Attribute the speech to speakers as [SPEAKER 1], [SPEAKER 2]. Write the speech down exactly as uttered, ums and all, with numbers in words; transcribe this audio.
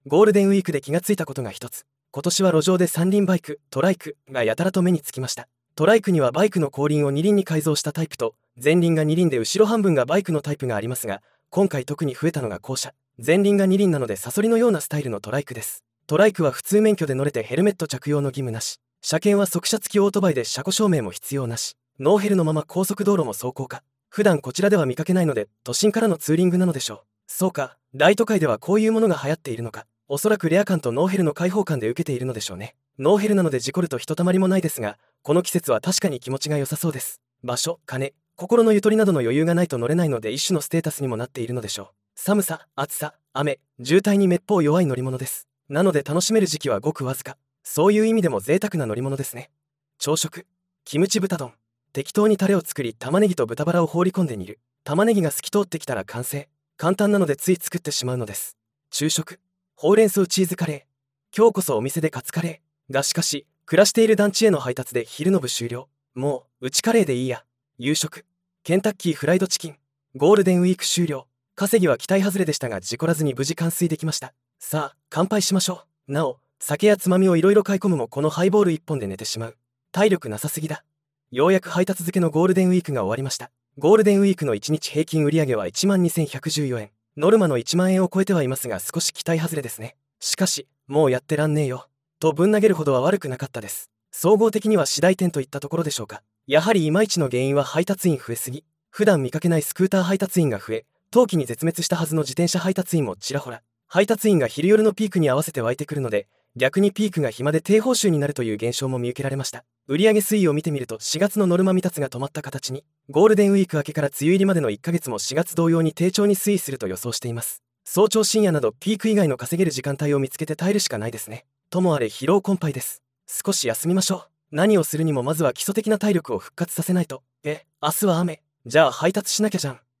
[SPEAKER 1] ゴールデンウィークで気がついたことが一つ。今年は路上で三輪バイク、トライクがやたらと目につきました。トライクにはバイクの後輪を二輪に改造したタイプと、前輪が二輪で後ろ半分がバイクのタイプがありますが、今回特に増えたのが後者。前輪が二輪なのでサソリのようなスタイルのトライクです。トライクは普通免許で乗れてヘルメット着用の義務なし。車検は速車付きオートバイで車庫証明も必要なし。ノーヘルのまま高速道路も走行可。普段こちらでは見かけないので、都心からのツーリングなのでしょう。そうか、大都会ではこういうものが流行っているのか。おそらくレア感とノーヘルの開放感で受けているのでしょうね。ノーヘルなので事故るとひとたまりもないですが、この季節は確かに気持ちが良さそうです。場所、金、心のゆとりなどの余裕がないと乗れないので一種のステータスにもなっているのでしょう。寒さ、暑さ、雨、渋滞にめっぽう弱い乗り物です。なので楽しめる時期はごくわずか。そういう意味でも贅沢な乗り物ですね。朝食、キムチ豚丼。適当にタレを作り玉ねぎと豚バラを放り込んで煮る。玉ねぎが透き通ってきたら完成。簡単なのでつい作ってしまうのです。昼食、ほうれん草チーズカレー。今日こそお店でカツカレーがしかし暮らしている団地への配達で昼の部終了。もううちカレーでいいや。夕食、ケンタッキーフライドチキン。ゴールデンウィーク終了。稼ぎは期待外れでしたが事故らずに無事完遂できました。さあ乾杯しましょう。なお酒やつまみをいろいろ買い込むもこのハイボールいっぽんで寝てしまう。体力なさすぎだ。ようやく配達付けのゴールデンウィークが終わりました。ゴールデンウィークのいちにち平均売上は いちまんにせんひゃくじゅうよえん。ノルマのいちまんえんを超えてはいますが少し期待外れですね。しかしもうやってらんねえよとぶん投げるほどは悪くなかったです。総合的には次第点といったところでしょうか。やはりいまいちの原因は配達員増えすぎ。普段見かけないスクーター配達員が増え、冬季に絶滅したはずの自転車配達員もちらほら。配達員が昼夜のピークに合わせて湧いてくるので、逆にピークが暇で低報酬になるという現象も見受けられました。売上推移を見てみるとしがつのノルマ未達が止まった形に、ゴールデンウィーク明けから梅雨入りまでのいっかげつもしがつ同様に低調に推移すると予想しています。早朝深夜などピーク以外の稼げる時間帯を見つけて耐えるしかないですね。ともあれ疲労困憊です。少し休みましょう。何をするにもまずは基礎的な体力を復活させないと。え、明日は雨。じゃあ配達しなきゃじゃん。